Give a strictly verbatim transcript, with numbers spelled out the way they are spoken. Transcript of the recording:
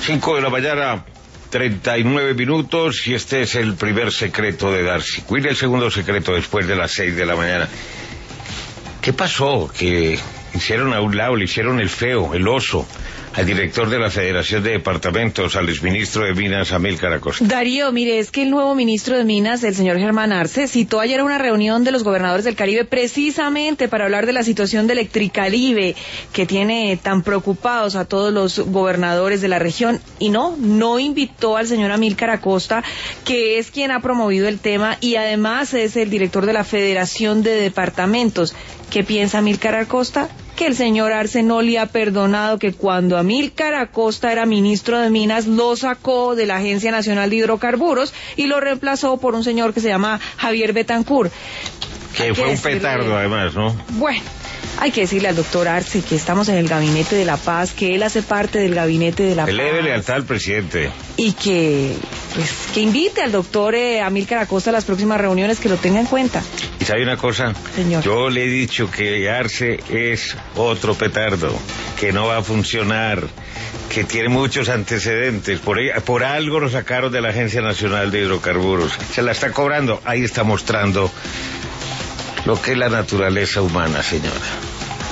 Cinco de la mañana, treinta y nueve minutos, y este es el primer secreto de Darcy Quinn, el segundo secreto después de las seis de la mañana. ¿Qué pasó? Que hicieron a un lado, le hicieron el feo, el oso, al director de la Federación de Departamentos, al exministro de Minas, Amílcar Acosta. Darío, mire, es que el nuevo ministro de Minas, el señor Germán Arce, citó ayer una reunión de los gobernadores del Caribe precisamente para hablar de la situación de Electricaribe, que tiene tan preocupados a todos los gobernadores de la región, y no, no invitó al señor Amílcar Acosta, que es quien ha promovido el tema y además es el director de la Federación de Departamentos. ¿Qué piensa Amílcar Acosta? Que el señor Arce no le ha perdonado que cuando Amílcar Acosta era ministro de Minas lo sacó de la Agencia Nacional de Hidrocarburos y lo reemplazó por un señor que se llama Javier Betancourt. Que fue un petardo además, ¿no? Bueno, hay que decirle al doctor Arce que estamos en el Gabinete de la Paz, que él hace parte del Gabinete de la Paz. Le debe lealtad al presidente. Y que, pues, que invite al doctor eh, Amílcar Acosta a las próximas reuniones, que lo tenga en cuenta. ¿Y sabe una cosa? Señor. Yo le he dicho que Arce es otro petardo, que no va a funcionar, que tiene muchos antecedentes. Por, por algo lo sacaron de la Agencia Nacional de Hidrocarburos. Se la está cobrando. Ahí está mostrando lo que es la naturaleza humana, señora.